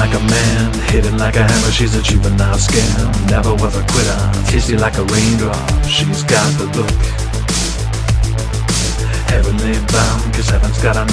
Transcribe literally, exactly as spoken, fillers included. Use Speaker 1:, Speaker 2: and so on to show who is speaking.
Speaker 1: like a man, hitting like a hammer. She's a juvenile scam, never was a quitter. Tasty like a raindrop, she's got the look. Heavenly bound, cause heaven's got a